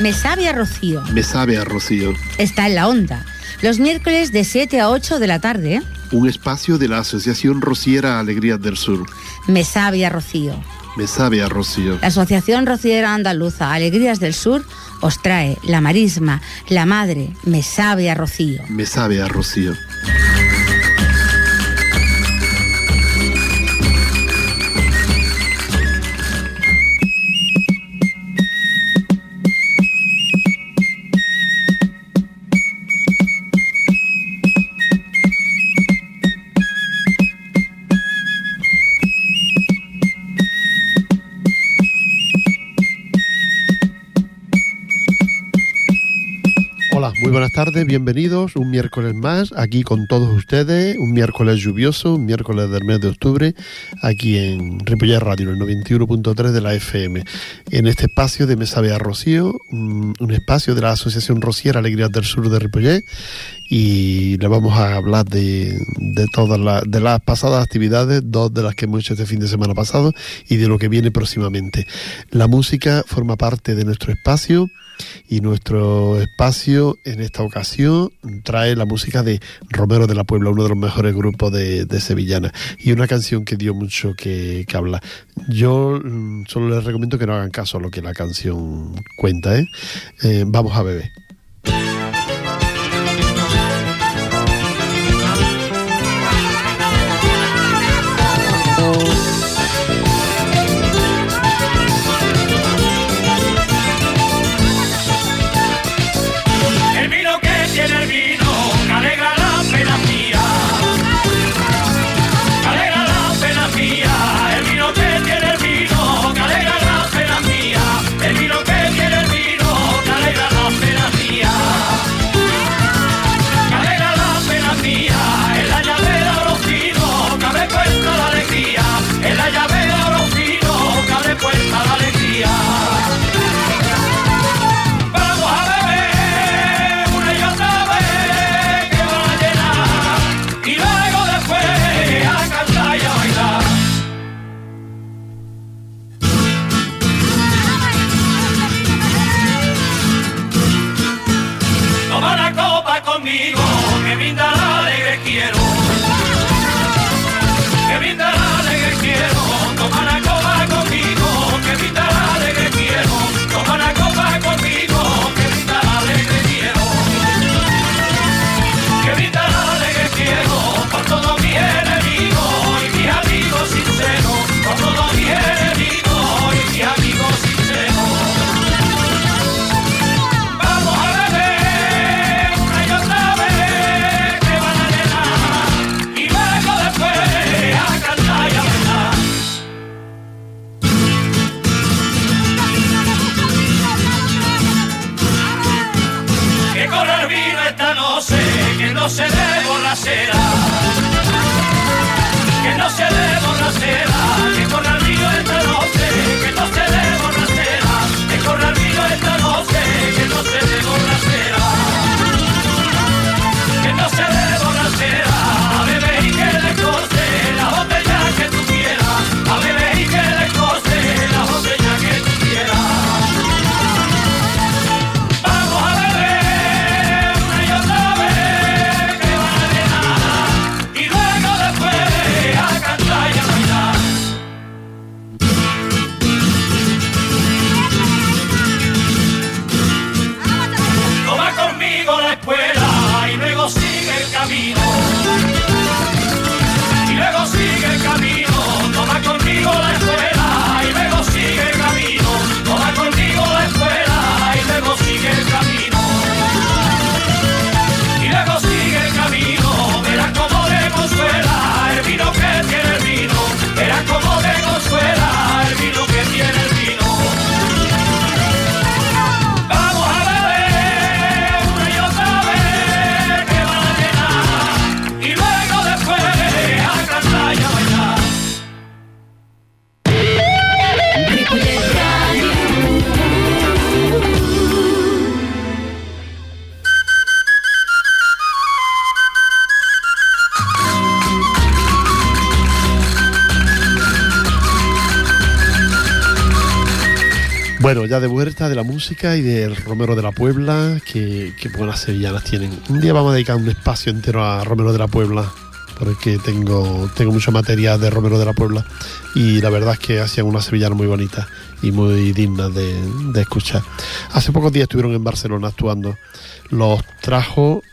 Me sabe a rocío. Me sabe a rocío. Está en la onda. Los miércoles de 7 a 8 de la tarde. Un espacio de la Asociación Rociera Alegrías del Sur. Me sabe a rocío. Me sabe a rocío. La Asociación Rociera Andaluza Alegrías del Sur os trae la marisma, la madre, me sabe a rocío. Me sabe a rocío. Muy buenas tardes, bienvenidos un miércoles más aquí con todos ustedes, un miércoles lluvioso, un miércoles del mes de octubre, aquí en Ripollet Radio, el 91.3 de la FM, en este espacio de Me sabe a rocío, un espacio de la Asociación Rociera Alegrías del Sur de Ripollet, y le vamos a hablar de todas las pasadas actividades, dos de las que hemos hecho este fin de semana pasado y de lo que viene próximamente. La música forma parte de nuestro espacio, y nuestro espacio en esta ocasión trae la música de Romero de la Puebla, uno de los mejores grupos de sevillana, y una canción que dio mucho que hablar. Yo solo les recomiendo que no hagan caso a lo que la canción cuenta, vamos a beber. Vamos a beber una y otra vez. Bueno, ya de vuelta de la música y del Romero de la Puebla, que buenas sevillanas tienen. Un día vamos a dedicar un espacio entero a Romero de la Puebla, porque tengo mucho material de Romero de la Puebla y la verdad es que hacían unas sevillanas muy bonitas y muy dignas de escuchar. Hace pocos días estuvieron en Barcelona actuando. Los trajo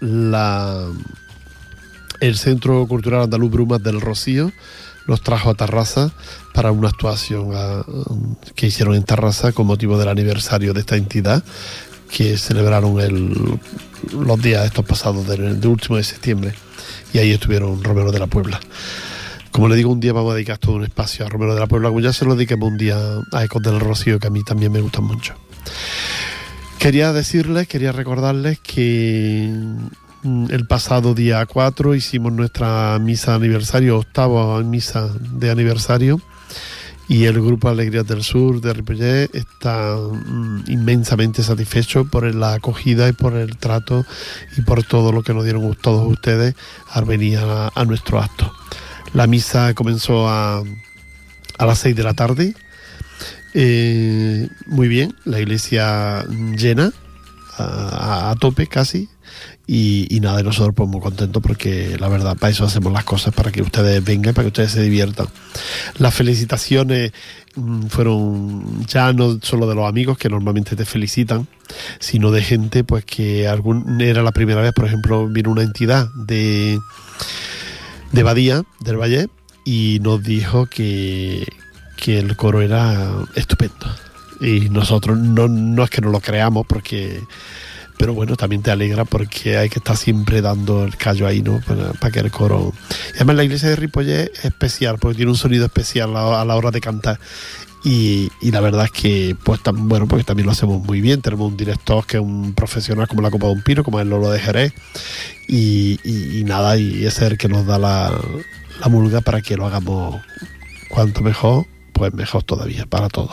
el Centro Cultural Andaluz Brumas del Rocío, los trajo a Tarrasa para una actuación que hicieron en Tarrasa con motivo del aniversario de esta entidad que celebraron los días estos pasados del último de septiembre, y ahí estuvieron Romero de la Puebla. Como le digo, un día vamos a dedicar todo un espacio a Romero de la Puebla, como ya se lo dediquemos un día a Ecos del Rocío, que a mí también me gustan mucho. Quería recordarles que el pasado día 4 hicimos nuestra misa de aniversario, 8ª misa de aniversario, y el Grupo Alegrías del Sur de Ripollet está inmensamente satisfecho por la acogida y por el trato y por todo lo que nos dieron todos ustedes al venir a nuestro acto. La misa comenzó a las 6 de la tarde, muy bien, la iglesia llena, a tope casi. Y nada, nosotros pues muy contentos porque la verdad para eso hacemos las cosas, para que ustedes vengan, para que ustedes se diviertan. Las felicitaciones fueron ya no solo de los amigos que normalmente te felicitan, sino de gente pues que era la primera vez. Por ejemplo, vino una entidad de Badía, del Valle, y nos dijo que el coro era estupendo. Y nosotros no es que no lo creamos, pero bueno, también te alegra porque hay que estar siempre dando el callo ahí, ¿no? Para que el coro... Y además la iglesia de Ripollet es especial, porque tiene un sonido especial a la hora de cantar. Y la verdad es que, pues bueno, porque también lo hacemos muy bien. Tenemos un director que es un profesional como la copa de un pino, como el Lolo de Jerez. Y nada, y ese es el que nos da la murga para que lo hagamos cuanto mejor, pues mejor todavía, para todos.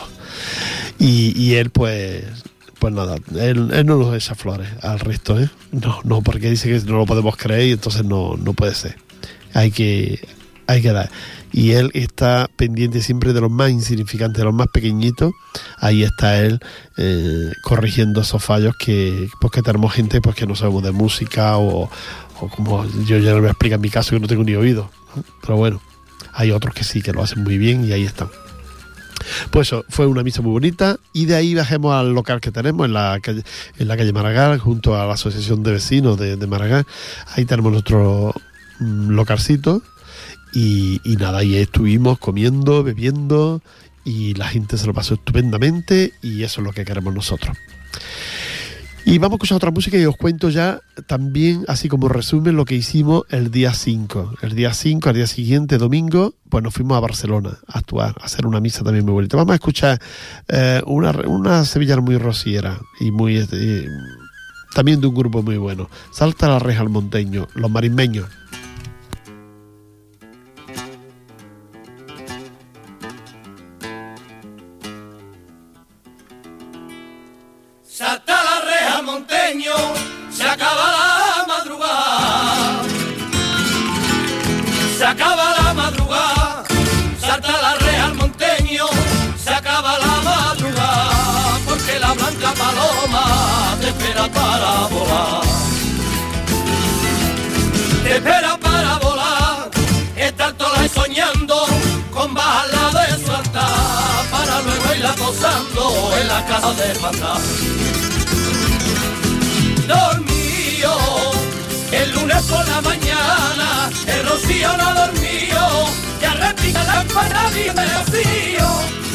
Y él, pues nada, él no nos echa flores al resto, ¿eh? No, porque dice que no lo podemos creer y entonces no puede ser. Hay que dar. Y él está pendiente siempre de los más insignificantes, de los más pequeñitos. Ahí está él corrigiendo esos fallos porque tenemos gente pues que no sabemos de música o como yo ya no me explico en mi caso que no tengo ni oído, ¿no? Pero bueno, hay otros que sí, que lo hacen muy bien y ahí están. Pues eso, fue una misa muy bonita y de ahí bajemos al local que tenemos en la calle Maragall, junto a la Asociación de Vecinos de Maragall. Ahí tenemos nuestro localcito y nada, ahí estuvimos comiendo, bebiendo y la gente se lo pasó estupendamente y eso es lo que queremos nosotros. Y vamos a escuchar otra música y os cuento ya también, así como resumen, lo que hicimos el día 5. El día 5, al día siguiente, domingo, pues nos fuimos a Barcelona a actuar, a hacer una misa también muy bonita. Vamos a escuchar una sevillana muy rociera y muy también de un grupo muy bueno. Salta la reja al monteño, los marismeños. Salta la reja monteño, se acaba la madrugada. Se acaba la madrugada, salta la reja monteño, se acaba la madrugada. Porque la blanca paloma te espera para volar. Te espera para volar, estar toda soñando con bajarla de su altar, para luego irla posando en la casa de Pantá. Dormido, el lunes por la mañana, el rocío no dormió, ya repica la campana y me rocío.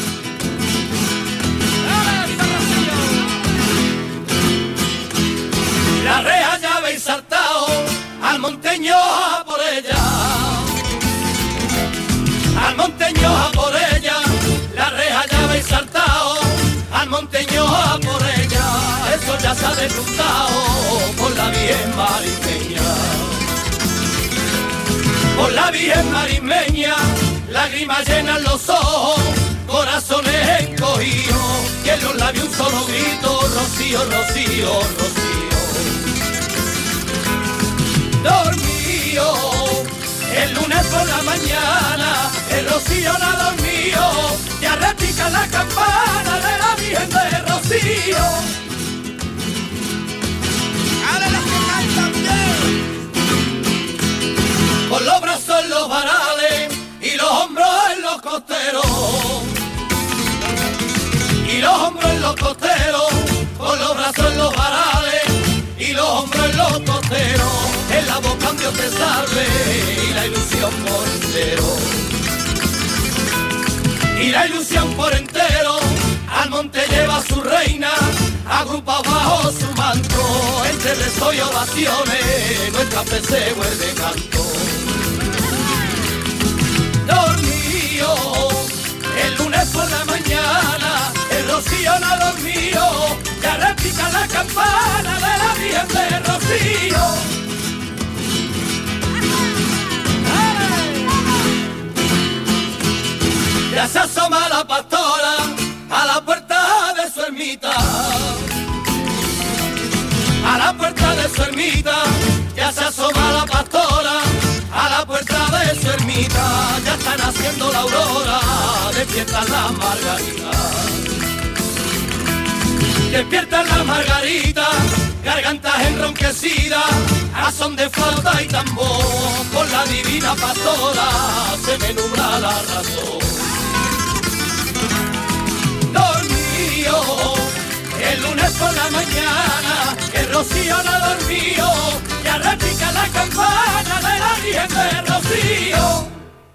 La reja ya habéis saltado, al monteño a por ella. Al monteño a por ella, la reja ya habéis saltado, al monteño a por ella. Eso ya se ha desfrutado por la Virgen marismeña. Por la Virgen marismeña, lágrimas llenan los ojos, corazones encogidos, y en los labios un solo grito, rocío, rocío, rocío. Dormido, el lunes por la mañana, el rocío no ha dormido, ya repica la campana de la Virgen de cuero y los hombros en los costeros, con los brazos en los varales y los hombros en los costeros, en la boca un Dios te salve y la ilusión por entero. Y la ilusión por entero al monte lleva a su reina, agrupado bajo su manto, entre rezos y ovaciones, nuestra fe se vuelve canto. Dormido, el lunes por la mañana, el rocío no ha dormido, ya repica la campana de la Virgen de Rocío. Ya se asoma la pastora a la puerta de su ermita, a la puerta de su ermita, ya se asoma la pastora a la puerta de su ermita, ya está naciendo la aurora, despiertan las margaritas, despiertan las margaritas, gargantas enronquecidas, a son de flauta y tambor, por la divina pastora se me nubla la razón. Dormido, el lunes por la mañana, el rocío no ha dormido, ya repica la campana de la Virgen de Rocío.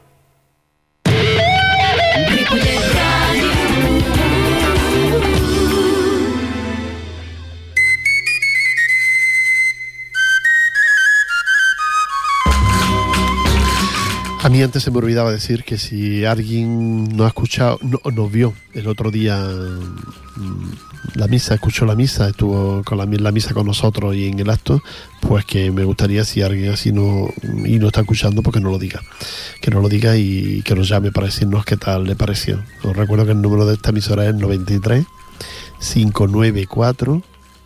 A mí antes se me olvidaba decir que si alguien no ha escuchado, nos vio el otro día la misa, escuchó la misa, estuvo con la misa con nosotros y en el acto, pues que me gustaría, si alguien así no está escuchando, pues que nos lo diga. Que nos lo diga y que nos llame para decirnos qué tal le pareció. Os recuerdo que el número de esta emisora es 93 594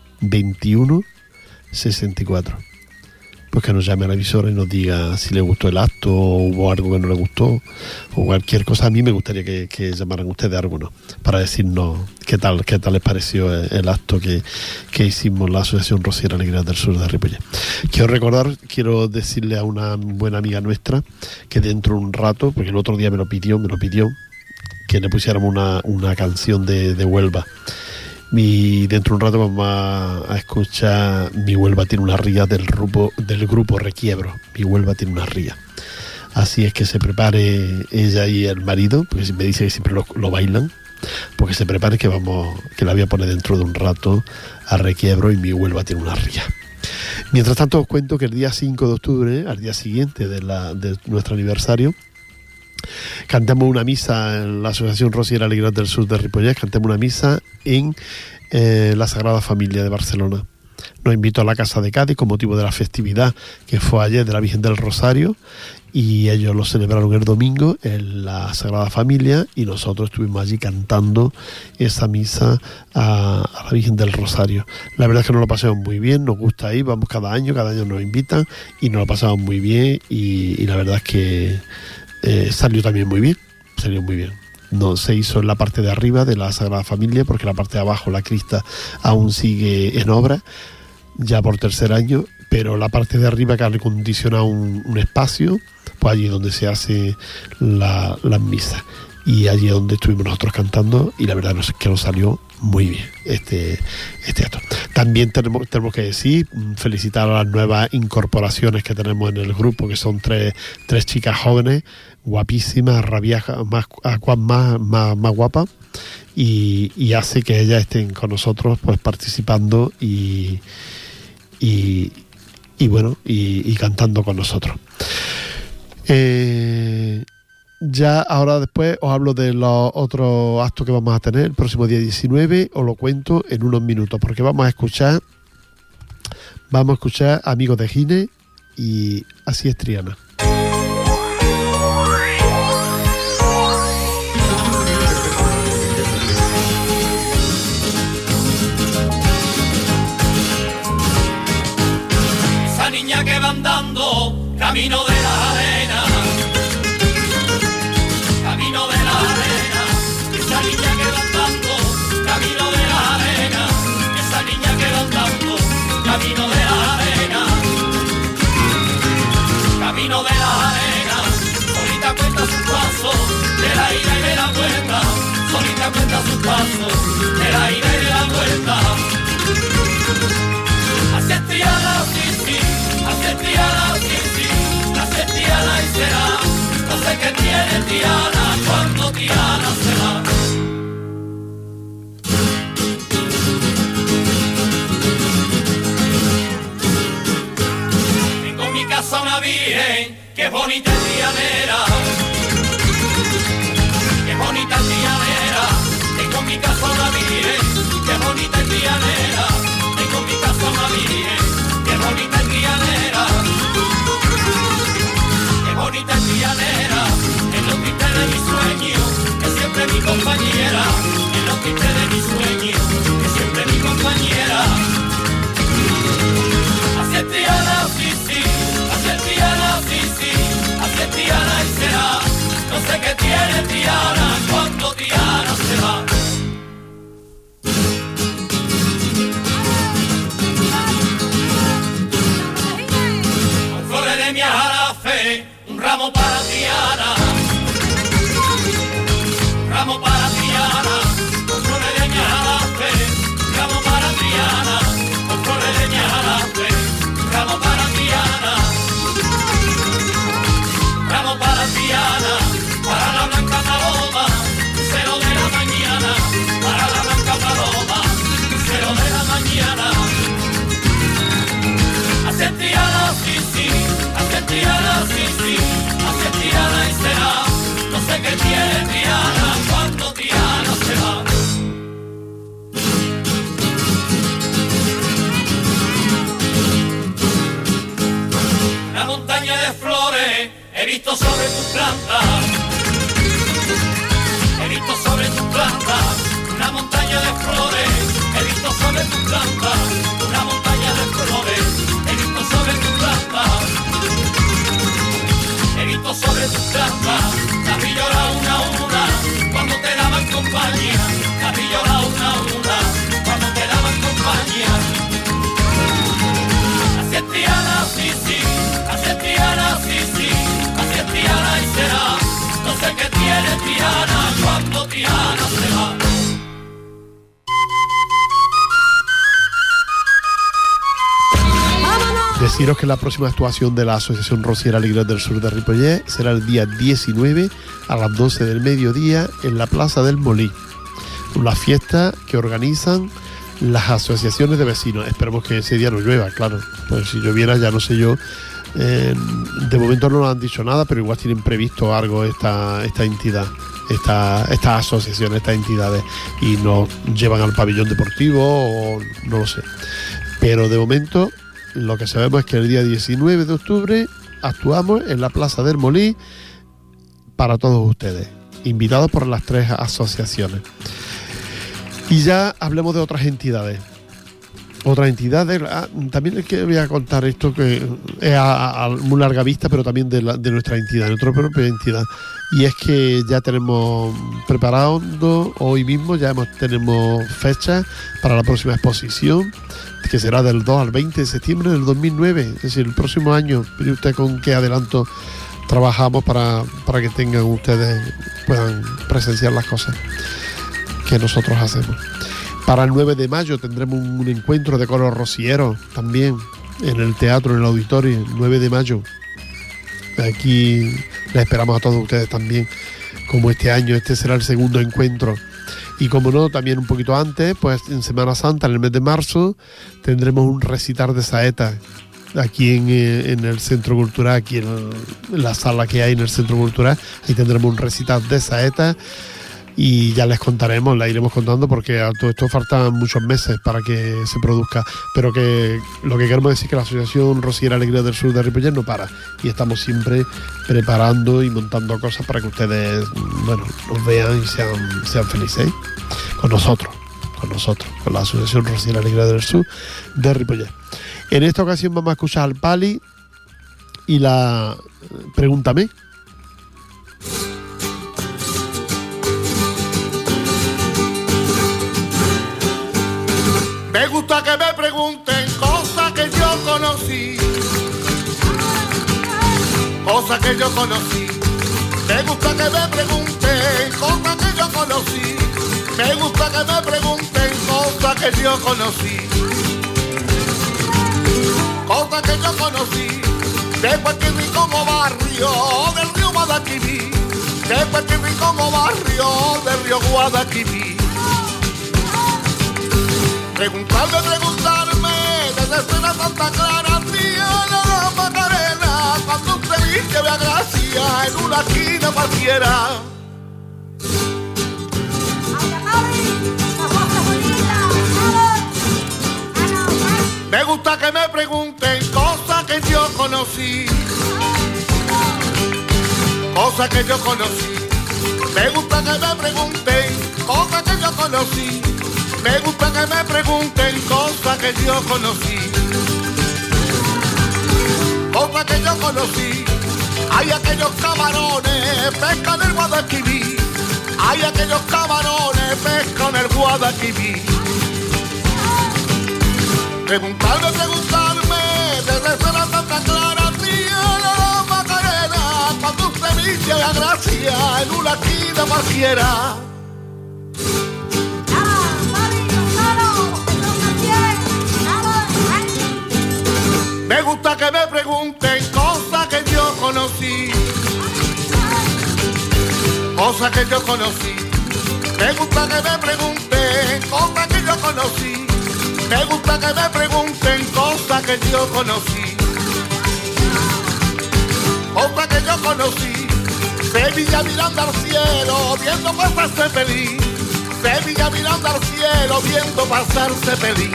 21 64. Pues que nos llame a la emisora y nos diga si le gustó el acto o hubo algo que no le gustó o cualquier cosa. A mí me gustaría que llamaran ustedes algunos para decirnos qué tal les pareció el acto que hicimos la Asociación Rociera Alegrías del Sur de Ripollet. Quiero decirle a una buena amiga nuestra que dentro de un rato, porque el otro día me lo pidió que le pusiéramos una canción de Huelva. Y dentro de un rato vamos a escuchar Mi Huelva tiene una ría del grupo Requiebro. Mi Huelva tiene una ría. Así es que se prepare ella y el marido, porque me dice que siempre lo bailan, porque se prepare que la voy a poner dentro de un rato a Requiebro y Mi Huelva tiene una ría. Mientras tanto os cuento que el día 5 de octubre, al día siguiente de nuestro aniversario, cantamos una misa en la Asociación Rociera Alegrías del Sur de Ripollet, cantamos una misa en la Sagrada Familia de Barcelona. Nos invitó a la Casa de Cádiz con motivo de la festividad que fue ayer de la Virgen del Rosario, y ellos lo celebraron el domingo en la Sagrada Familia y nosotros estuvimos allí cantando esa misa a la Virgen del Rosario. La verdad es que nos lo pasamos muy bien, nos gusta ir, vamos cada año nos invitan y nos lo pasamos muy bien y la verdad es que salió también muy bien, No se hizo en la parte de arriba de la Sagrada Familia porque la parte de abajo, la crista, aún sigue en obra, ya por tercer año, pero la parte de arriba que ha recondicionado un espacio, pues allí donde se hace las misas. Y allí es donde estuvimos nosotros cantando y la verdad es que nos salió muy bien este acto. También tenemos que decir, felicitar a las nuevas incorporaciones que tenemos en el grupo, que son tres chicas jóvenes, guapísimas, rabiajas, más guapas, y hace que ellas estén con nosotros pues participando y cantando con nosotros. Ya ahora después os hablo de los otros actos que vamos a tener el próximo día 19, os lo cuento en unos minutos, porque vamos a escuchar Amigos de Gine y Así es Triana. Esa niña que va andando camino de la arena, camino de la arena, esa niña que va andando camino de la arena, esa niña que va andando camino de la arena, camino de la arena, ahorita cuenta su paso de la ira y de la Tiana cuando Tiana se va. Tengo en mi casa una virgen que es bonita y tianera, que bonita y tianera. Tengo en mi casa una virgen que bonita y tianera. Tengo en mi casa una virgen que bonita y tianera. Que bonita y tianera. En los tristes de mi sueño, que siempre mi compañera. En los tristes de mi sueño, que siempre mi compañera. Así es Tiana, sí, sí. Así es Tiana, sí, sí. Así es Tiana y será. No sé qué tiene Tiana cuando Tiana se va. Con flores de mi ajarafe, un ramo para Tiana. Un ramo para Tiana. Con flores de mi ajarafe, un ramo para Tiana. Con flores de mi ajarafe, un ramo para Tiana. Un ramo para Tiana. Para la blanca paloma, lucero de la mañana. Para la blanca paloma, lucero de la mañana. Hace Tiana, sí, sí. Hace Tiana, sí, sí. Hace Tiana y será. No sé qué tiene Tiana cuando Tiana se va. Una montaña de flores he visto sobre tus plantas. He visto sobre tus plantas una montaña de flores. He visto sobre tus plantas una montaña de flores. He visto sobre tus plantas. He visto sobre tus plantas. Las vi llorar una a una cuando te daban compañía. Las vi llorar una a una cuando te daban compañía. Así es Tiana, sí, sí. Así es Tiana, sí, sí. Así es Tiana y será. No sé qué tiene Tiana cuando Tiana se va. Deciros que la próxima actuación de la Asociación Rociera Alegría del Sur de Ripollet será el día 19 a las 12 del mediodía en la Plaza del Molí. Una fiesta que organizan las asociaciones de vecinos. Esperemos que ese día no llueva, claro. Pues si lloviera ya no sé yo. De momento no nos han dicho nada, pero igual tienen previsto algo esta entidad, esta asociación, estas entidades, y nos llevan al pabellón deportivo o no lo sé. Pero de momento lo que sabemos es que el día 19 de octubre actuamos en la Plaza del Molí para todos ustedes, invitados por las 3 asociaciones. Y ya hablemos de otras entidades. También es que voy a contar esto que es a muy larga vista, pero también de nuestra entidad, de nuestra propia entidad. Y es que ya tenemos preparando, hoy mismo tenemos fecha para la próxima exposición, que será del 2 al 20 de septiembre del 2009, es decir, el próximo año. Mire usted con qué adelanto trabajamos para que tengan ustedes, puedan presenciar las cosas que nosotros hacemos. Para el 9 de mayo tendremos un encuentro de coros rocieros también en el teatro, en el auditorio, el 9 de mayo. Aquí les esperamos a todos ustedes también, como este año, este será el segundo encuentro. Y como no, también un poquito antes, pues en Semana Santa, en el mes de marzo, tendremos un recital de saeta aquí en el Centro Cultural, aquí en la sala que hay en el Centro Cultural. Ahí tendremos un recital de saeta. Y ya les contaremos, la iremos contando, porque a todo esto faltan muchos meses para que se produzca, pero que lo que queremos decir es que la Asociación Rociera Alegría del Sur de Ripollet no para, y estamos siempre preparando y montando cosas para que ustedes, bueno, nos vean y sean felices, ¿eh? con nosotros, con la Asociación Rociera Alegría del Sur de Ripollet. En esta ocasión vamos a escuchar al Pali y la Pregúntame. Me gusta que me pregunten cosas que yo conocí, cosas que yo conocí. Me gusta que me pregunten cosas que yo conocí. Me gusta que me pregunten cosas que yo conocí, cosas que yo conocí. De cualquier como barrio del río Guadalquivir, de Puerto Rico como barrio del río Guadalquivir. Preguntarme desde la Santa Clara, tía la Macarena, cuando usted viste vea gracia en una esquina cualquiera. Me gusta que me pregunten cosas que yo conocí, cosas que yo conocí. Me gusta que me pregunten cosas que yo conocí. Me gusta que me pregunten cosas que yo conocí, cosas que yo conocí. Hay aquellos camarones, pescan el Guadalquivir. Hay aquellos camarones, pescan el Guadalquivir. Preguntarme, desde la Santa Clara, tía la Macarena, cuando usted viste la gracia en una esquina cualquiera. Me gusta que me pregunten cosas que yo conocí, cosas que yo conocí. Me gusta que me pregunten cosas que yo conocí. Me gusta que me pregunten cosas que yo conocí, cosas que yo conocí. Sevilla mirando al cielo, viendo pasarse feliz. Sevilla mirando al cielo, viendo pasarse feliz.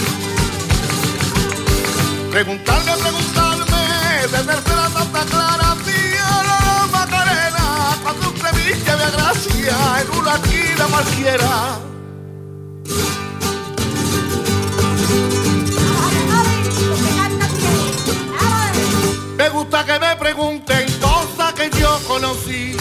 Preguntarme, desde la Santa Clara, tía la Macarena, cuando usted viste de gracia en una esquina cualquiera. Me gusta que me pregunten cosas que yo conocí,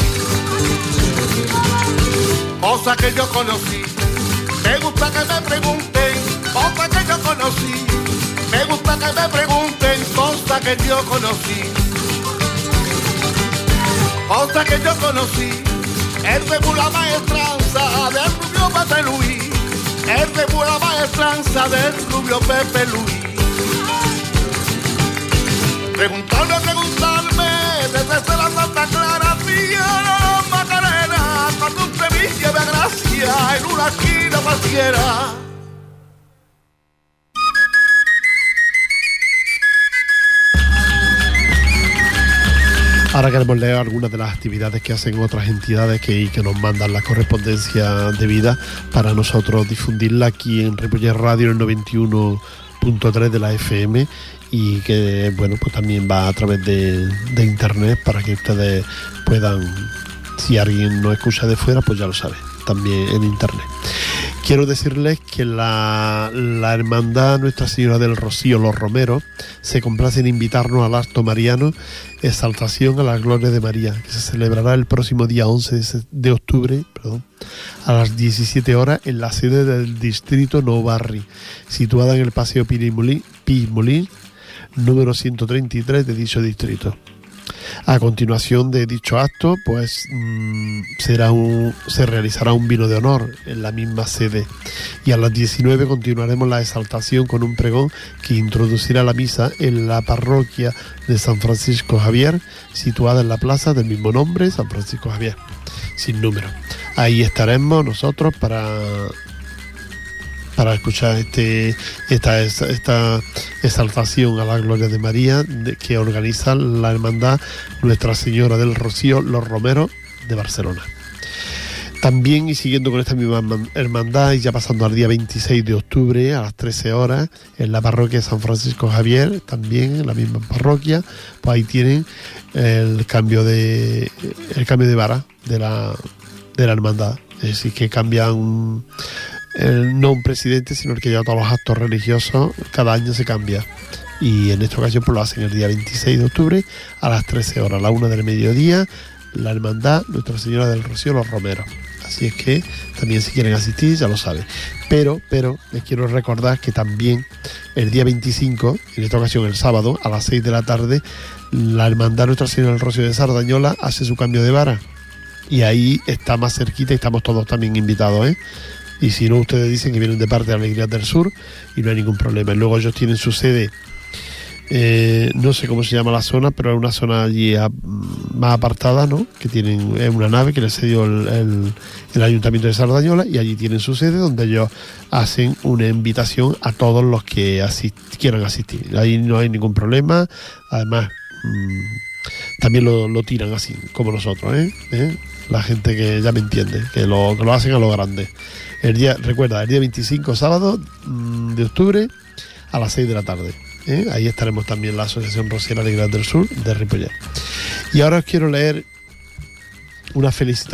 cosas que yo conocí. Me gusta que me pregunten cosas que yo conocí. Me gusta que me pregunten cosas que yo conocí, cosas que yo conocí. El de la maestranza del rubio Pepe Luis, el de la maestranza del rubio Pepe Luis. Preguntarme, desde la Santa Clara, tía la Macarena, cuando usted viste de gracia en una esquina cualquiera. Ahora queremos leer algunas de las actividades que hacen otras entidades que nos mandan la correspondencia debida para nosotros difundirla aquí en Ripollet Radio, el 91.3 de la FM, y que bueno, pues también va a través de internet para que ustedes puedan, si alguien nos escucha de fuera, pues ya lo sabe, también en internet. Quiero decirles que la Hermandad Nuestra Señora del Rocío, los Romeros, se complace en invitarnos al acto mariano Exaltación a la Gloria de María, que se celebrará el próximo día 11 de octubre, a las 17 horas en la sede del distrito Nou Barri, situada en el Paseo Pi i Molí, número 133 de dicho distrito. A continuación de dicho acto, pues se realizará un vino de honor en la misma sede, y a las 19 continuaremos la exaltación con un pregón que introducirá la misa en la parroquia de San Francisco Javier, situada en la plaza del mismo nombre, San Francisco Javier, sin número. Ahí estaremos nosotros para escuchar esta exaltación a la Gloria de María que organiza la Hermandad Nuestra Señora del Rocío, los Romeros de Barcelona. También, y siguiendo con esta misma hermandad, y ya pasando al día 26 de octubre a las 13 horas, en la parroquia de San Francisco Javier, también en la misma parroquia, pues ahí tienen el cambio de vara de la hermandad. Es decir, que cambian no un presidente, sino el que lleva todos los actos religiosos, cada año se cambia. Y en esta ocasión pues lo hacen el día 26 de octubre a las 13 horas, a la 1 del mediodía, la Hermandad Nuestra Señora del Rocío, los Romeros. Así es que también, si quieren asistir, ya lo saben. Pero les quiero recordar que también el día 25, en esta ocasión el sábado, a las 6 de la tarde, la Hermandad Nuestra Señora del Rocío de Sardañola hace su cambio de vara. Y ahí está más cerquita y estamos todos también invitados, ¿eh? Y si no, ustedes dicen que vienen de parte de Alegrías del Sur y no hay ningún problema. Y luego ellos tienen su sede No sé cómo se llama la zona, pero es una zona allí más apartada, ¿no? Que tienen una nave que les cedió el Ayuntamiento de Sardañola, y allí tienen su sede, donde ellos hacen una invitación a todos los que quieran asistir. Ahí no hay ningún problema. Además, también lo tiran así, como nosotros, ¿eh? La gente que ya me entiende, que lo hacen a lo grande. Recuerda, el día 25, sábado de octubre, a las 6 de la tarde. Ahí estaremos también la Asociación Rociera Alegrías del Sur de Ripollet. Y ahora os quiero leer una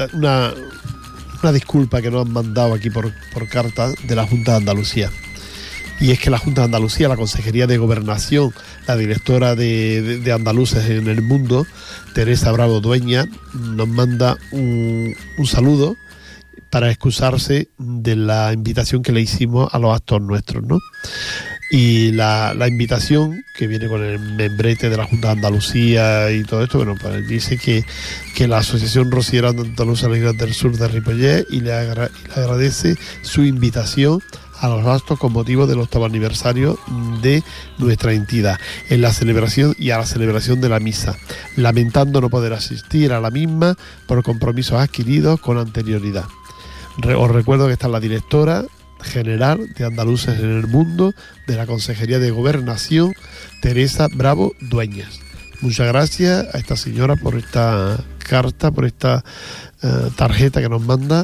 disculpa que nos han mandado aquí por carta de la Junta de Andalucía. Y es que la Junta de Andalucía, la Consejería de Gobernación, la directora de Andaluces en el Mundo, Teresa Bravo Dueñas, nos manda un saludo para excusarse de la invitación que le hicimos a los actos nuestros, ¿no? Y la invitación, que viene con el membrete de la Junta de Andalucía y todo esto, bueno, pues dice que la Asociación Rociera Andaluza Alegrías del Sur de Ripollet y le agradece su invitación a los actos con motivo del 8º aniversario de nuestra entidad, en la celebración y a la celebración de la misa, lamentando no poder asistir a la misma por compromisos adquiridos con anterioridad. Os recuerdo que está la directora general de Andaluces en el Mundo de la Consejería de Gobernación, Teresa Bravo Dueñas. Muchas gracias a esta señora por esta carta, por esta tarjeta que nos manda,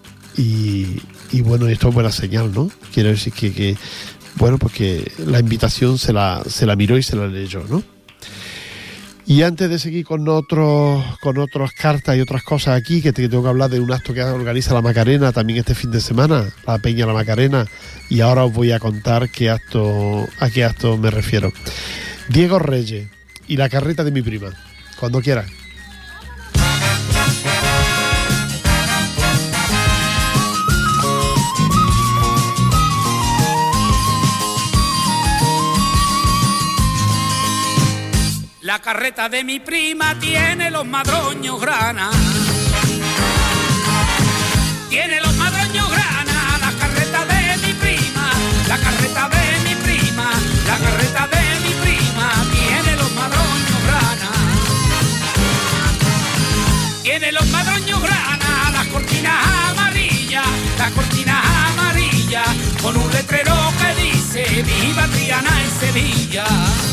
y bueno, esto es buena señal, ¿no? Quiero decir que bueno, pues que la invitación se la miró y se la leyó, ¿no? Y antes de seguir con otras cartas y otras cosas aquí, que tengo que hablar de un acto que organiza la Macarena también este fin de semana, la Peña La Macarena, y ahora os voy a contar a qué acto me refiero. Diego Reyes y la carreta de mi prima, cuando quieras. La carreta de mi prima tiene los madroños grana. Tiene los madroños grana, la carreta de mi prima, la carreta de mi prima, la carreta de mi prima, tiene los madroños grana. Tiene los madroños grana, las cortinas amarillas, con un letrero que dice Viva Triana en Sevilla.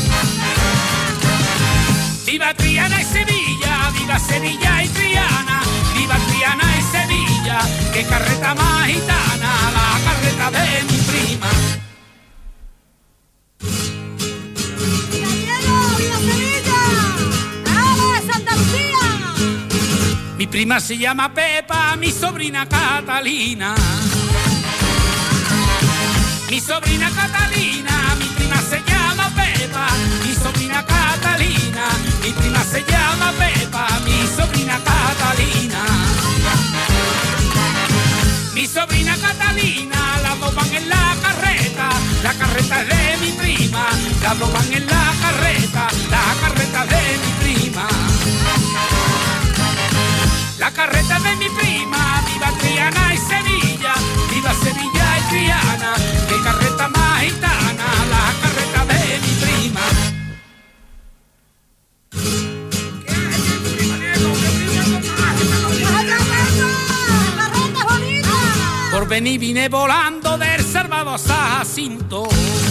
Viva Triana y Sevilla, viva Sevilla y Triana, viva Triana y Sevilla, qué carreta más gitana, la carreta de mi prima. ¡Viva Diego, viva Sevilla! ¡Bravo, Santa Lucía! Mi prima se llama Pepa, mi sobrina Catalina. Mi sobrina Catalina, mi prima se llama Pepa, mi sobrina Catalina, mi prima se llama Pepa, mi sobrina Catalina. Mi sobrina Catalina, las dos van en la carreta es de mi prima, las dos van en la carreta es de mi prima. La carreta de mi prima, viva Triana y Sevilla, viva Sevilla y Triana, qué carreta más gitana, la carreta de mi prima. Por venir vine volando del Salvador a San Jacinto,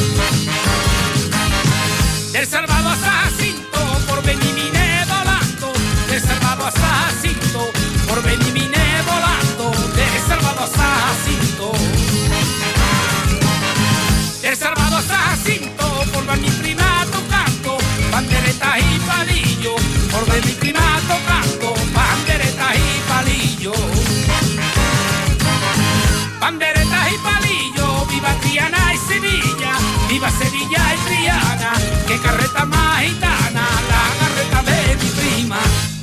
del Salvador a San Jacinto, por venir vine volando del Salvador a San Jacinto, por venir vine volando del Salvador a San Jacinto, del Salvador a San Jacinto, por ver mi prima tocando panderetas y palillos, por ver mi prima tocando panderetas y palillos. Panderetas y palillos, viva Triana y Sevilla, viva Sevilla y Triana, qué carreta más gitana, la carreta de mi prima.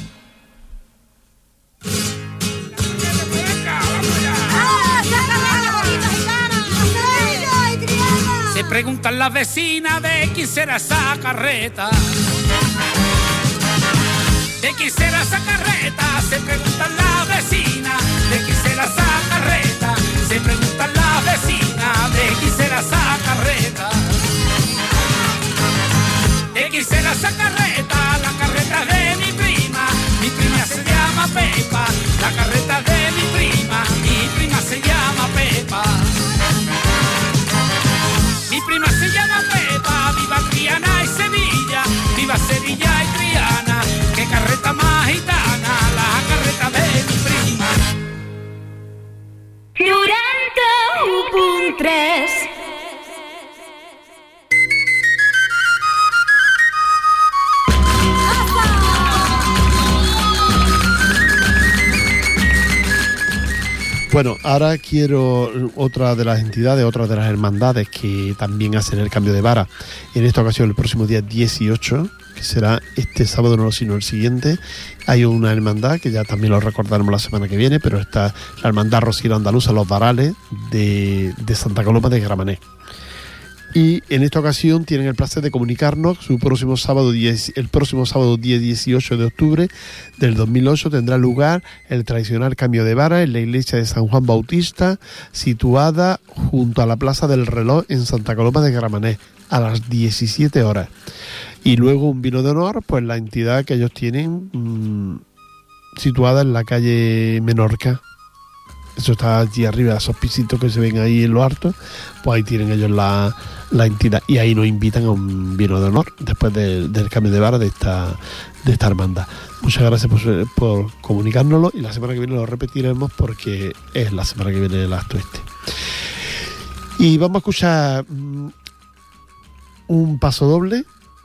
Se preguntan las vecinas de quién será esa carreta. ¿De quién será esa carreta? Se preguntan las vecinas de quién será esa carreta. Se preguntan las vecinas de quién será esa carreta. 99.3. Bueno, ahora quiero otra de las entidades, otra de las hermandades que también hacen el cambio de vara. En esta ocasión, el próximo día 18, que será este sábado, no sino el siguiente, hay una hermandad que ya también lo recordaremos la semana que viene, pero está la hermandad Rociera Andaluza, Los Varales de Santa Coloma de Gramenet. Y en esta ocasión tienen el placer de comunicarnos el próximo sábado día 18 de octubre del 2008 tendrá lugar el tradicional cambio de vara en la iglesia de San Juan Bautista, situada junto a la Plaza del Reloj en Santa Coloma de Gramenet, a las 17 horas. Y luego un vino de honor, pues la entidad que ellos tienen situada en la calle Menorca. Eso está allí arriba, esos pisitos que se ven ahí en lo alto, pues ahí tienen ellos la entidad, y ahí nos invitan a un vino de honor después del cambio de vara de esta hermandad. Muchas gracias por comunicárnoslo, y la semana que viene lo repetiremos porque es la semana que viene el acto este. Y vamos a escuchar un paso doble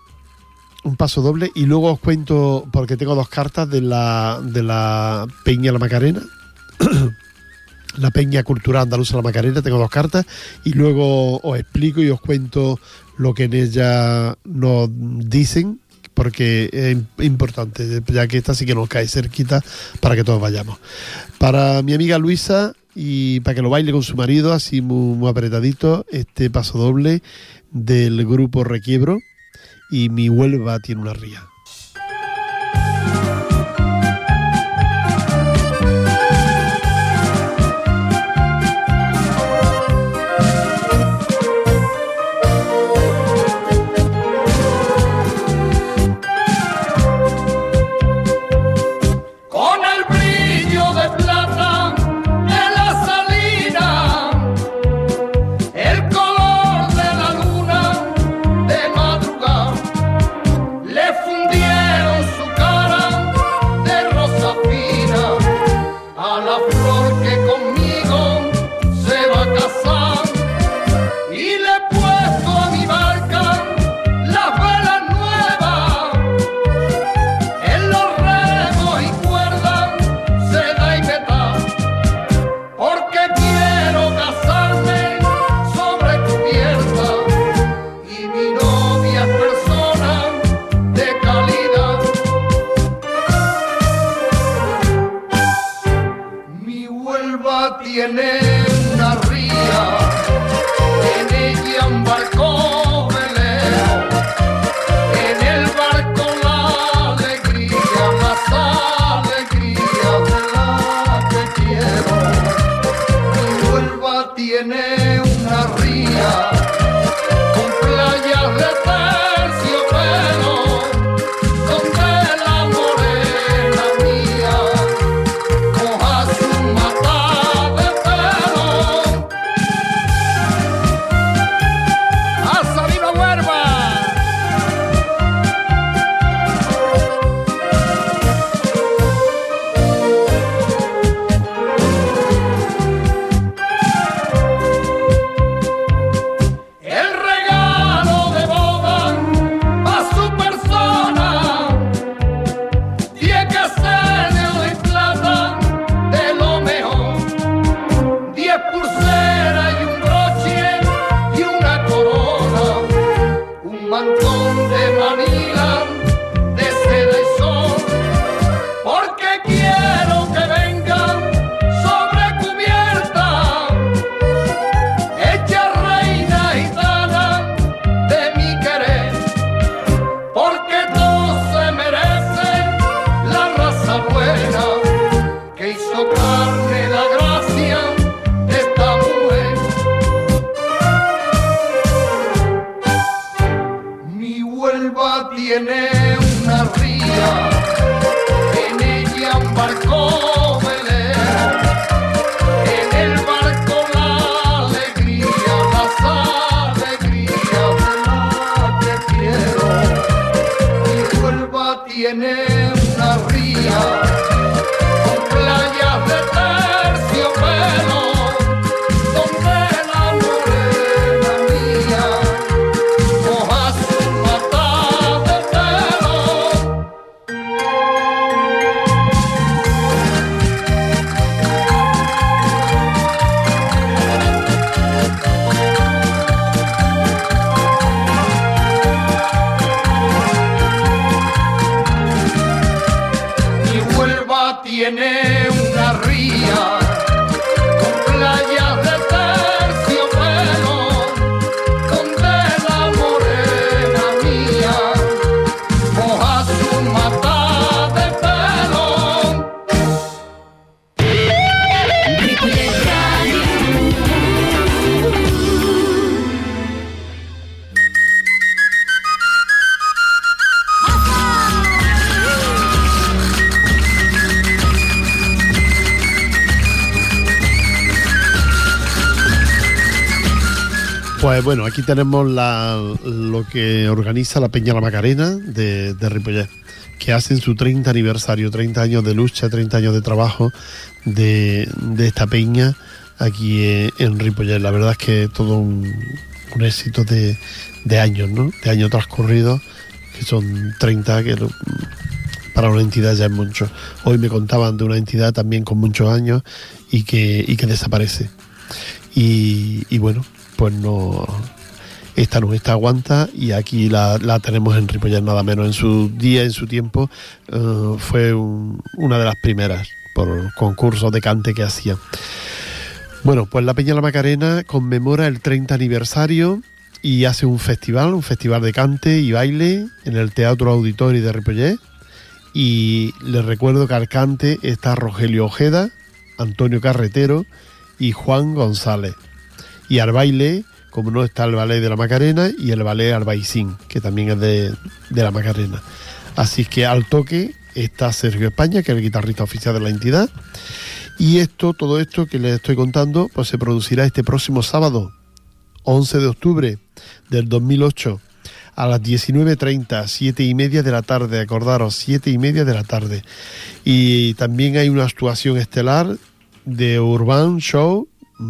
y luego os cuento, porque tengo dos cartas de la Peña La Macarena. La Peña Cultural Andaluza La Macarena, tengo dos cartas, y luego os explico y os cuento lo que en ella nos dicen, porque es importante, ya que esta sí que nos cae cerquita para que todos vayamos. Para mi amiga Luisa, y para que lo baile con su marido, así muy apretadito, este paso doble del grupo Requiebro, y Mi Huelva tiene una ría. Pues bueno, aquí tenemos lo que organiza la Peña La Macarena de Ripollet, que hacen su 30 aniversario, 30 años de lucha, 30 años de trabajo de esta peña aquí en Ripollet. La verdad es que todo un éxito de años, ¿no? De años transcurridos, que son 30, que para una entidad ya es mucho. Hoy me contaban de una entidad también con muchos años y que desaparece. Y bueno, pues no... Esta aguanta, y aquí la tenemos en Ripollet nada menos. En su día, en su tiempo, fue una de las primeras por concursos de cante que hacía. Bueno, pues la Peña La Macarena conmemora el 30 aniversario y hace un festival de cante y baile en el Teatro Auditorio de Ripollet. Y les recuerdo que al cante está Rogelio Ojeda, Antonio Carretero y Juan González. Y al baile, como no, está el ballet de la Macarena y el ballet Albaicín, que también es de la Macarena. Así que al toque está Sergio España, que es el guitarrista oficial de la entidad. Y todo esto que les estoy contando, pues se producirá este próximo sábado, 11 de octubre del 2008, a las 19:30, 7:30 de la tarde, acordaros, 7:30 de la tarde. Y también hay una actuación estelar de Urban Show,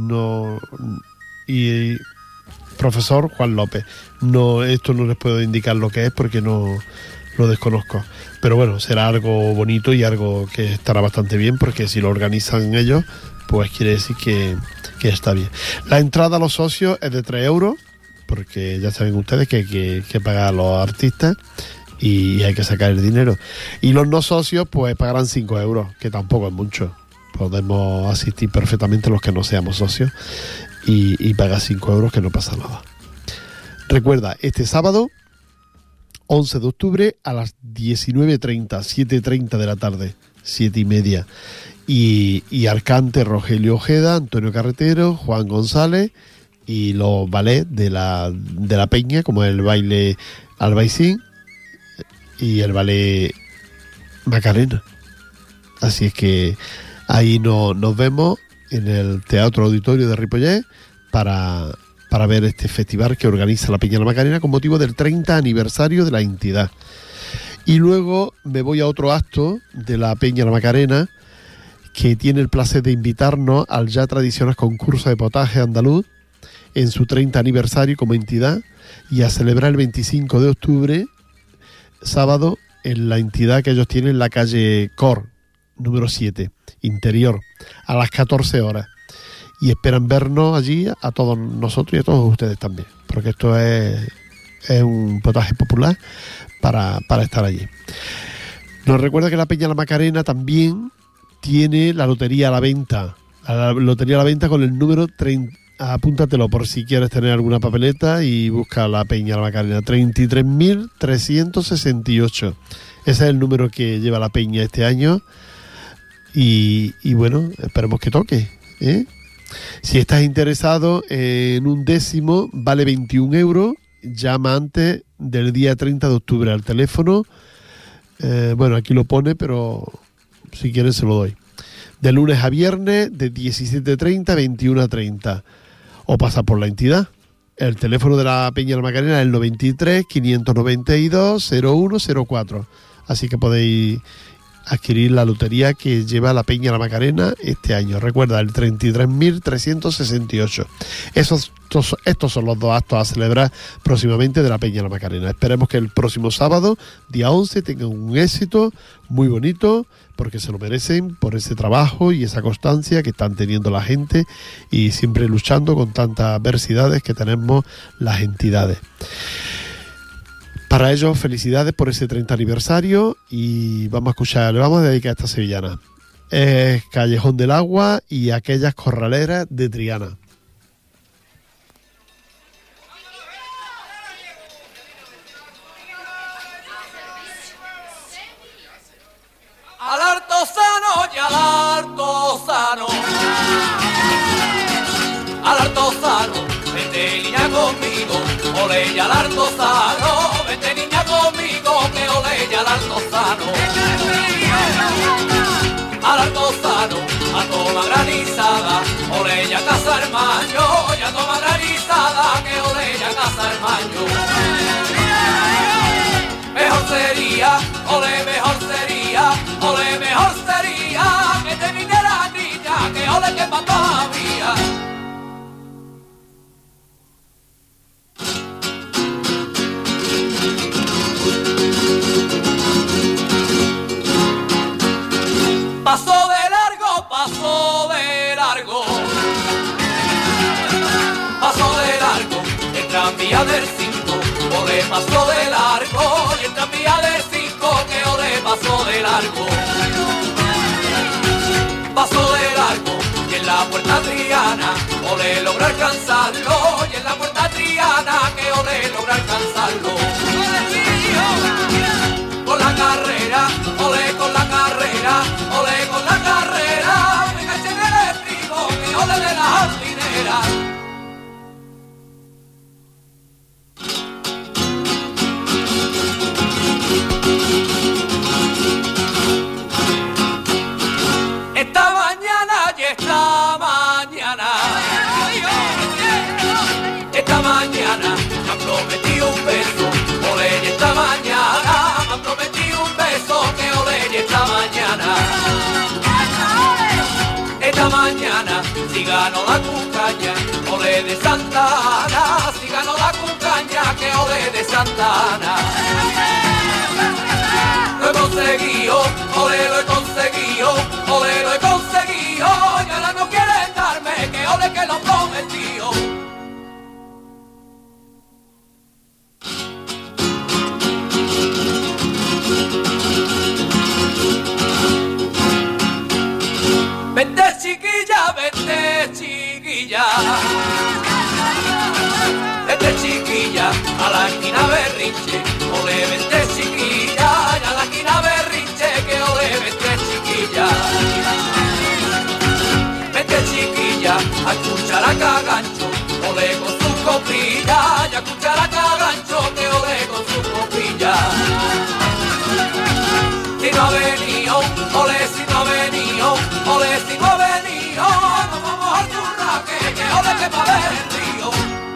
y profesor Juan López. No, esto no les puedo indicar lo que es porque no lo desconozco. Pero bueno, será algo bonito y algo que estará bastante bien, porque si lo organizan ellos, pues quiere decir que está bien. La entrada a los socios es de 3 euros, porque ya saben ustedes que hay que pagar a los artistas y hay que sacar el dinero. Y los no socios, pues pagarán 5 euros, que tampoco es mucho. Podemos asistir perfectamente los que no seamos socios y pagar 5 euros, que no pasa nada. Recuerda, este sábado 11 de octubre a las 19:30, 7:30 de la tarde, 7:30. Y al cante Rogelio Ojeda, Antonio Carretero, Juan González, y los ballets de la peña, como el baile Albaicín y el ballet Macarena. Así es que ahí nos vemos en el Teatro Auditorio de Ripollet para ver este festival que organiza la Peña La Macarena con motivo del 30 aniversario de la entidad. Y luego me voy a otro acto de la Peña La Macarena, que tiene el placer de invitarnos al ya tradicional concurso de potaje andaluz en su 30 aniversario como entidad, y a celebrar el 25 de octubre, sábado, en la entidad que ellos tienen en la calle Cor, número 7, interior, a las 14 horas. Y esperan vernos allí a todos nosotros y a todos ustedes también, porque esto es un potaje popular para estar allí. Nos recuerda que la Peña La Macarena también tiene la lotería a la venta. La lotería a la venta con el número 30. Apúntatelo por si quieres tener alguna papeleta y busca la Peña La Macarena. 33.368. Ese es el número que lleva la Peña este año. Y bueno, esperemos que toque, ¿eh? Si estás interesado en un décimo, vale 21 euros. Llama antes del día 30 de octubre al teléfono. Bueno, aquí lo pone, pero si quieres se lo doy. De lunes a viernes, de 17:30 a 21:30. O pasa por la entidad. El teléfono de la Peña La Macarena es el 93 592 0104. Así que podéis adquirir la lotería que lleva la Peña La Macarena este año. Recuerda, el 33.368. Estos son los dos actos a celebrar próximamente de la Peña La Macarena. Esperemos que el próximo sábado, día 11, tengan un éxito muy bonito, porque se lo merecen por ese trabajo y esa constancia que están teniendo la gente, y siempre luchando con tantas adversidades que tenemos las entidades. Para ellos, felicidades por ese 30 aniversario, y le vamos a dedicar a esta sevillana. Es Callejón del Agua y Aquellas corraleras de Triana. Al artesano y al artesano, al artesano, vente niña conmigo, ole y al artesano, vente niña conmigo, que ole y al artesano. Al artesano, a toma granizada, ole y a casa hermano, y a toma granizada, que ole tranvía del 5 ole pasó de largo, y el tranvía del 5 que ole pasó de largo. Pasó de largo, y en la puerta Triana ole logra alcanzarlo, y en la puerta Triana que ole logra alcanzarlo. Con la carrera, ole con la carrera, ole con la carrera, me caché en el estribo, que ole de la jardinera. Esta mañana y esta mañana me han prometido un beso, ole y esta mañana me han prometido un beso, que ole y esta mañana. Esta mañana si gano la cucaña, ole de Santa Ana, si gano la cucaña, que ole de Santa Ana. Lo he conseguido, ole lo he conseguido, ole lo he conseguido, y ahora no quieren darme, que ole que lo prometió. Vente chiquilla, vente chiquilla, vente chiquilla, a la esquina Berrinche, ole vente chiquilla, y a la esquina Berrinche, que ole vente chiquilla. Vente chiquilla, a escuchar a Cagancho, ole con su copilla, y a escuchar a Cagancho, que ole con su copilla. Si no ha venido, ole si no ha venido, ole si no ha venido, nos vamos al churraque, que ole que va a ver el río.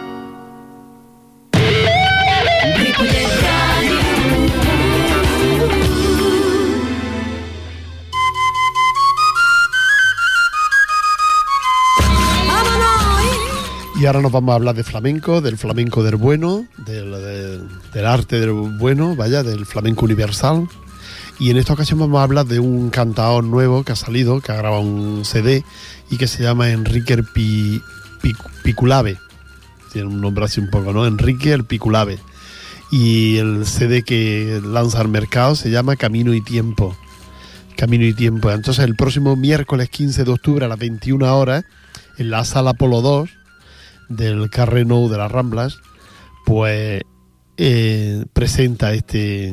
Y ahora nos vamos a hablar de flamenco, del flamenco del bueno, del arte del bueno, vaya, del flamenco universal. Y en esta ocasión vamos a hablar de un cantador nuevo que ha salido, que ha grabado un CD y que se llama Enrique Piculave. Tiene un nombre así un poco, ¿no? Enrique el Piculave. Y el CD que lanza al mercado se llama Camino y Tiempo. Camino y Tiempo. Entonces el próximo miércoles 15 de octubre a las 21 horas, en la Sala Apolo 2 del Carré Nou de las Ramblas, pues presenta este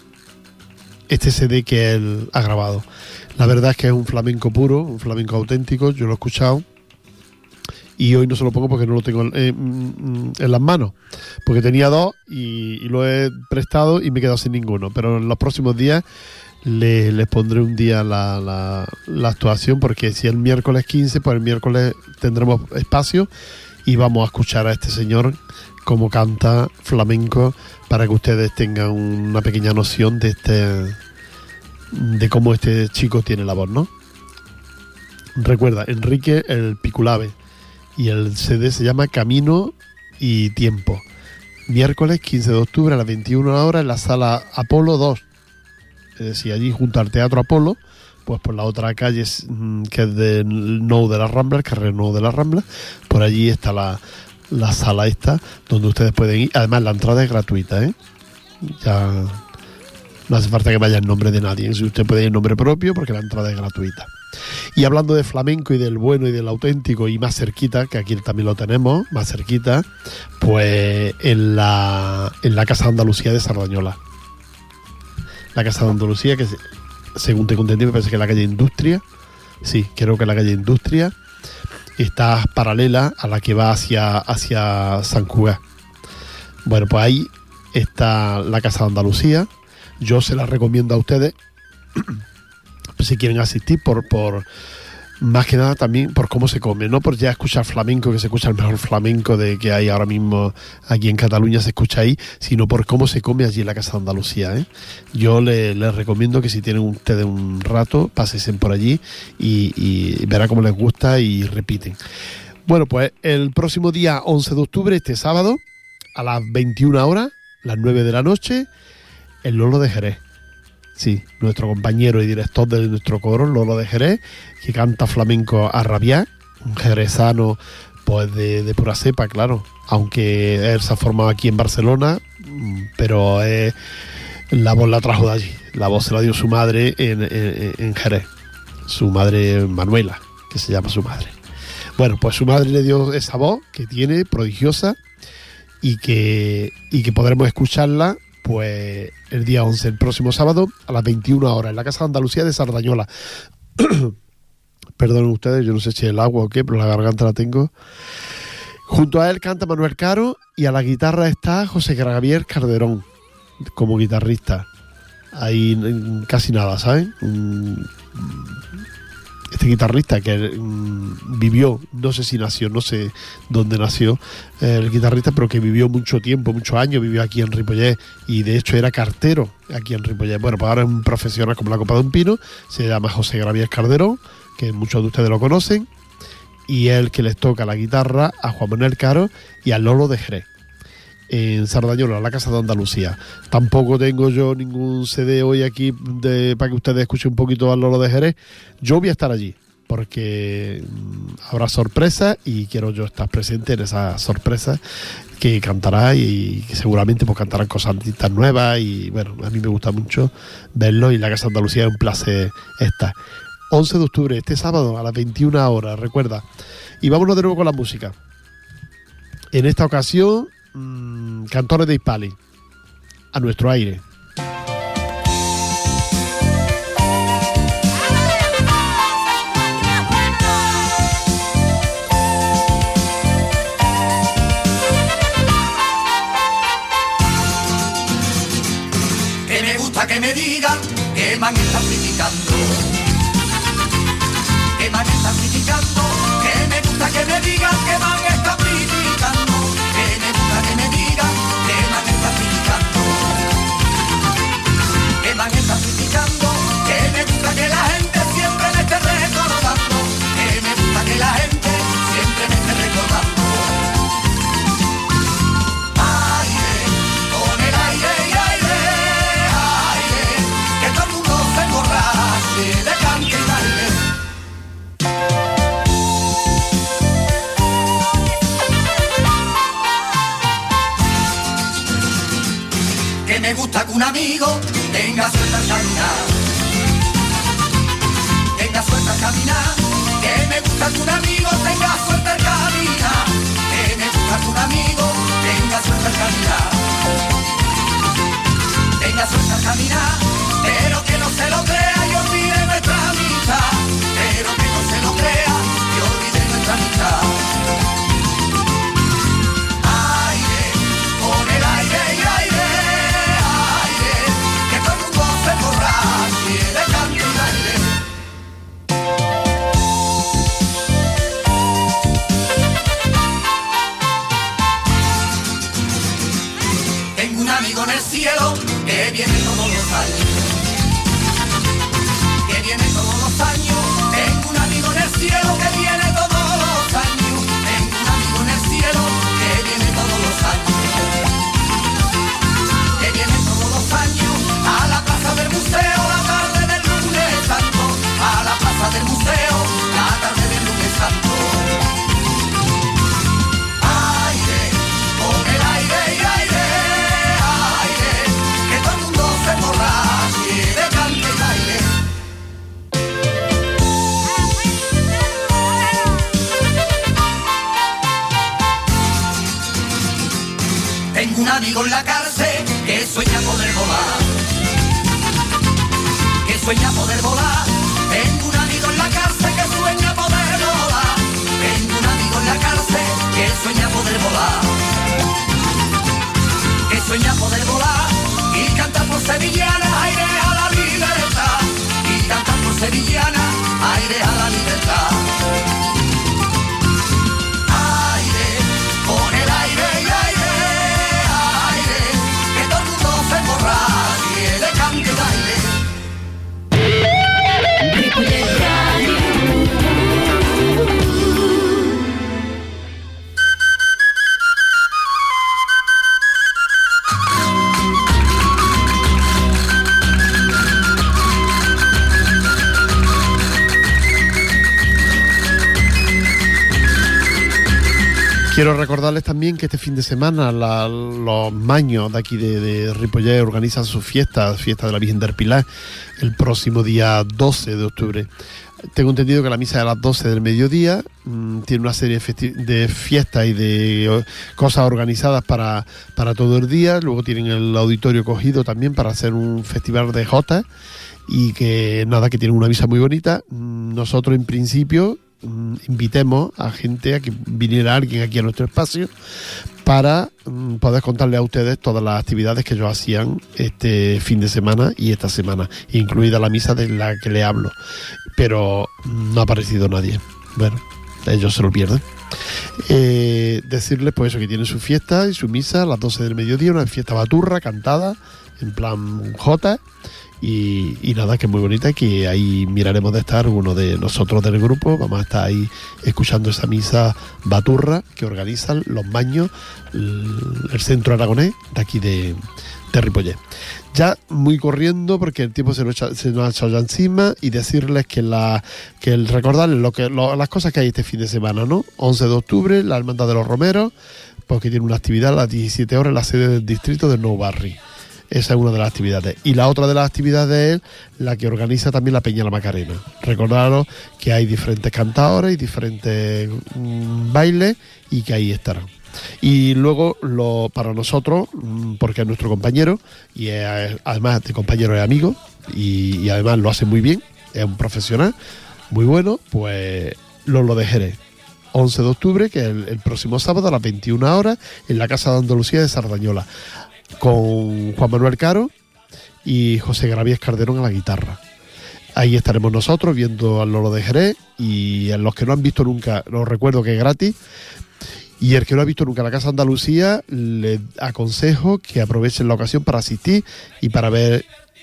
CD que él ha grabado. La verdad es que es un flamenco puro, un flamenco auténtico. Yo lo he escuchado y hoy no se lo pongo porque no lo tengo en las manos, porque tenía dos y lo he prestado y me he quedado sin ninguno, pero en los próximos días les pondré un día la actuación, porque si el miércoles 15, pues el miércoles tendremos espacio y vamos a escuchar a este señor cómo canta flamenco, para que ustedes tengan una pequeña noción de cómo este chico tiene la voz, ¿no? Recuerda, Enrique el Piculave, y el CD se llama Camino y Tiempo. Miércoles 15 de octubre a las 21 horas en la Sala Apolo 2. Es decir, allí junto al Teatro Apolo, pues por la otra calle que es del Nou de las Ramblas, el Carré Nou de las Ramblas, por allí está la sala esta, donde ustedes pueden ir. Además, la entrada es gratuita, ¿eh? Ya no hace falta que vaya en nombre de nadie. Si usted puede ir en nombre propio, porque la entrada es gratuita. Y hablando de flamenco y del bueno y del auténtico, y más cerquita, que aquí también lo tenemos, más cerquita, pues en la Casa de Andalucía de Sardañola. La Casa de Andalucía, que según tengo entendido, me parece que es la calle Industria. Sí, creo que es la calle Industria. Está paralela a la que va hacia San Cugat. Bueno, pues ahí está la Casa de Andalucía. Yo se la recomiendo a ustedes si quieren asistir, por más que nada también por cómo se come, no por ya escuchar flamenco, que se escucha el mejor flamenco de que hay ahora mismo aquí en Cataluña, se escucha ahí, sino por cómo se come allí en la Casa de Andalucía, ¿eh? Yo les recomiendo que si tienen ustedes un rato, pásense por allí y verá cómo les gusta y repiten. Bueno, pues el próximo día 11 de octubre, este sábado, a las 21 horas, las 9 de la noche, el Lolo de Jerez. Sí, nuestro compañero y director de nuestro coro, Lolo de Jerez, que canta flamenco a rabiar, un jerezano pues de pura cepa, claro. Aunque él se ha formado aquí en Barcelona, pero la voz la trajo de allí. La voz se la dio su madre en Jerez. Su madre Manuela, que se llama su madre. Bueno, pues su madre le dio esa voz que tiene, prodigiosa, y que podremos escucharla pues el día 11, el próximo sábado, a las 21 horas, en la Casa de Andalucía de Sardañola. Perdonen ustedes, yo no sé si el agua o qué, pero la garganta la tengo. Junto a él canta Manuel Caro y a la guitarra está José Javier Calderón como guitarrista. Ahí casi nada, ¿saben? Este guitarrista que vivió, no sé si nació, no sé dónde nació el guitarrista, pero que vivió mucho tiempo, muchos años, vivió aquí en Ripollet y de hecho era cartero aquí en Ripollet. Bueno, pues ahora es un profesional como la copa de un pino, se llama José Javier Calderón, que muchos de ustedes lo conocen, y es el que les toca la guitarra a Juan Manuel Caro y a Lolo de Jerez en Sardañola, la Casa de Andalucía. Tampoco tengo yo ningún CD hoy aquí para que ustedes escuchen un poquito a Lolo de Jerez. Yo voy a estar allí porque habrá sorpresa y quiero yo estar presente en esa sorpresa que cantará y seguramente pues cantarán cosas artistas nuevas y bueno, a mí me gusta mucho verlo y la Casa de Andalucía es un placer estar. 11 de octubre, este sábado a las 21 horas, recuerda. Y vámonos de nuevo con la música. En esta ocasión, Cantores de Hispali, a nuestro aire. Que me gusta que me digan que man está criticando. Que man está criticando. Que me gusta que me digan que man está criticando. Que me gusta que me digan que man está criticando. Que man está criticando. Que me gusta que la gente siempre me esté recordando. Que me gusta que la gente siempre me esté recordando. Aire, con el aire y aire, aire, que todo el mundo se emborrache de canto y baile. Que me gusta que un amigo tenga suerte al caminar. Tenga suerte al caminar. Que me gusta que un amigo tenga suerte al caminar. Que me gusta que un amigo tenga suerte al caminar. Tenga suerte al caminar. Pero que no se lo crea y olvide nuestra amistad. Pero que no se lo crea y olvide nuestra amistad. Aire, con el aire y aire, aire, que todo el mundo se emborrache de canto y baile. Tengo un amigo en el cielo que viene todos los años. Que viene todos los años. Tengo un amigo en el cielo que viene todos los años. Tengo un amigo en el cielo que viene todos los años. Que viene todos los años a la plaza del museo la tarde del lunes santo. A la plaza del museo la tarde del lunes santo. Aire, con el aire y aire, aire, que todo el mundo se emborrache de canto y baile. Tengo un amigo en la cárcel que sueña poder volar. Que sueña poder volar. Tengo un amigo en la cárcel que sueña poder volar. Tengo un amigo en la cárcel que sueña poder volar. Que sueña poder volar y cantar por sevillana, aire a la libertad. Y cantar por sevillana, aire a la libertad. Aire, con el aire y aire, aire, que todo el mundo se emborrache de canto y baile. Quiero recordarles también que este fin de semana los maños de aquí de Ripollet organizan su fiesta de la Virgen del Pilar, el próximo día 12 de octubre. Tengo entendido que la misa de las 12 del mediodía tiene una serie de fiestas y de cosas organizadas para todo el día. Luego tienen el auditorio cogido también para hacer un festival de jotas y que tienen una misa muy bonita. Nosotros en principio invitemos a gente a que viniera alguien aquí a nuestro espacio para poder contarle a ustedes todas las actividades que ellos hacían este fin de semana y esta semana, incluida la misa de la que le hablo, pero no ha aparecido nadie. Bueno, ellos se lo pierden. Decirles pues eso, que tienen su fiesta y su misa a las 12 del mediodía, una fiesta baturra, cantada, en plan jota. Y nada, que es muy bonita, y que ahí miraremos de estar uno de nosotros del grupo. Vamos a estar ahí escuchando esa misa baturra que organizan los maños, el centro aragonés de aquí de Ripollet. Ya muy corriendo porque el tiempo se nos ha echado ya encima, y decirles que recordarles las cosas que hay este fin de semana, ¿no? 11 de octubre, la Hermandad de los Romeros, porque tiene una actividad a las 17 horas en la sede del distrito de Nou Barri. Esa es una de las actividades. Y la otra de las actividades es la que organiza también la Peña La Macarena. Recordaros que hay diferentes cantadores y diferentes bailes, y que ahí estarán. Y luego para nosotros, porque es nuestro compañero, y además este compañero es amigo, y además lo hace muy bien, es un profesional muy bueno, pues lo de Jerez. 11 de octubre, que es el próximo sábado a las 21 horas, en la Casa de Andalucía de Sardañola, con Juan Manuel Caro y José Gravías Calderón a la guitarra. Ahí estaremos nosotros viendo al Lolo de Jerez, y a los que no han visto nunca, os recuerdo que es gratis, y el que no ha visto nunca la Casa de Andalucía, les aconsejo que aprovechen la ocasión para asistir y para ver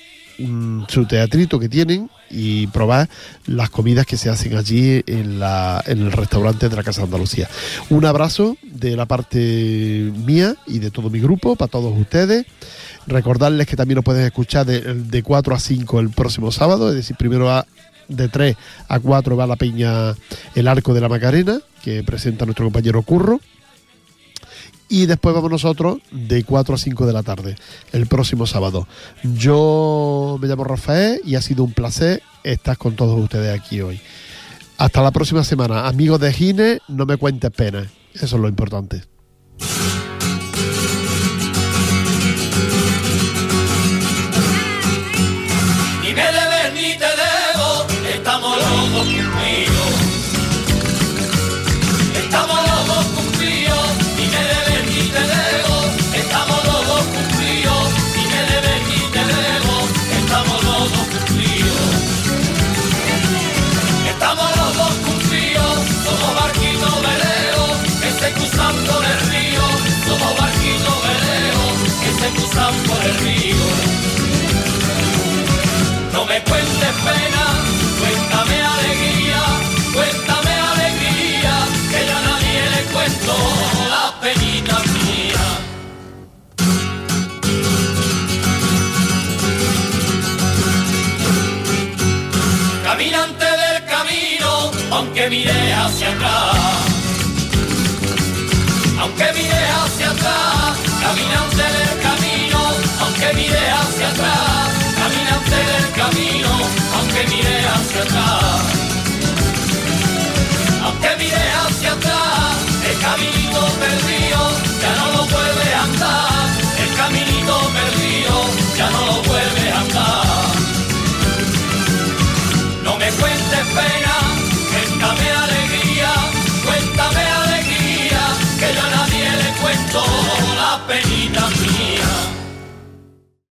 su teatrito que tienen y probar las comidas que se hacen allí en el restaurante de la Casa de Andalucía. Un abrazo de la parte mía y de todo mi grupo para todos ustedes. Recordarles que también nos pueden escuchar de 4 a 5 el próximo sábado, es decir, primero de 3 a 4 va la Peña El Arco de la Macarena, que presenta nuestro compañero Curro. Y después vamos nosotros de 4 a 5 de la tarde, el próximo sábado. Yo me llamo Rafael y ha sido un placer estar con todos ustedes aquí hoy. Hasta la próxima semana. Amigos de Gine, no me cuentes penas. Eso es lo importante. Ni me debes ni te debo, estamos los dos cumplidos. Estamos los dos cumplidos, ni me debes ni te debo, estamos los dos cumplidos, ni me debes ni te debo, estamos los dos cumplidos. Estamos los dos cumplidos, somos barquitos veleros que se cruzan por el río, somos barquitos veleros que se cruzan por el río. No me cuentes pena, cuéntame alegría, cuéntame alegría, que yo a nadie le cuento la penita mía. Caminante del camino, aunque mire hacia atrás,